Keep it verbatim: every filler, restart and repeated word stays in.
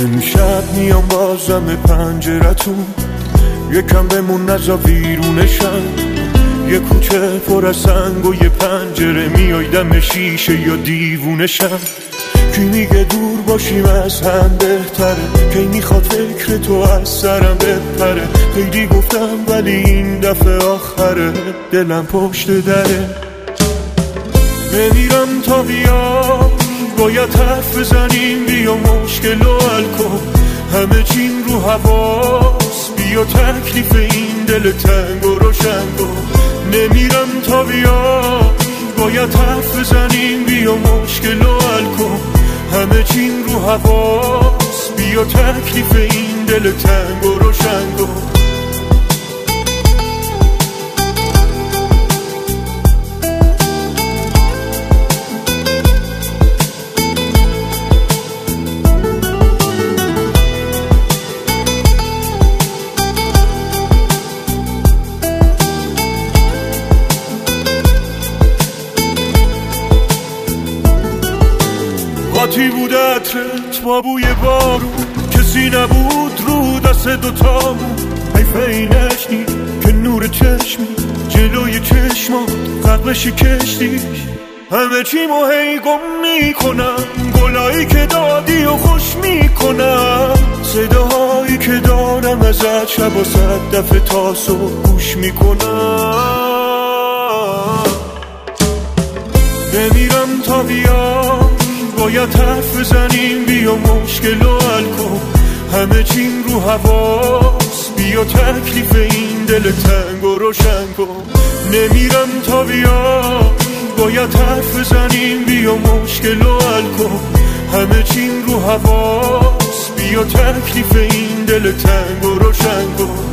امشب میام بازم پنجرتون، یکم بمون نزا ویرونشم. یه کوچه پر از سنگ و یه پنجره، میای دم شیشه یا دیوونشم. کی میگه دور باشیم از هم بهتره، کی میخواد فکر تو از سرم بپره. خیلی گفتم ولی این دفعه آخره، دلم پشت دره. نمیرم تا بیام، باید حرف بزنیم، بیا مشکل و حل کن. همه چیم رو حواس، بیا تکلیف این دل تنگ و روشن کن. نمیرم تا بیام، باید حرف بزنیم، بیا مشکل و حل کن. همه چیم رو حواس، بیا تکلیف این دل تنگ و روشن کن. قاطی بود عطرت با بوی بارون، کسی نبود رو دست دوتامون. حیفه اینش نی که نور چشمی جلوی چشمات قبلشی کشتی. همه چی مو هی گم میکنم، گلایی که دادی و خوش میکنم. صداهایی که دارم ازت شب و صد دفعه تا صبح گوش میکنم. نمیرم تا بیام، باید حرف بزنیم، بیا مشکل و حل کن. همه چیم رو حواس، بیا تکلیف این دل تنگ و روشن کن. نمیرم تا بیام، باید حرف بزنیم، بیا مشکل و حل کن. همه چیم رو حواس، بیا تکلیف این دل تنگ و روشن کن.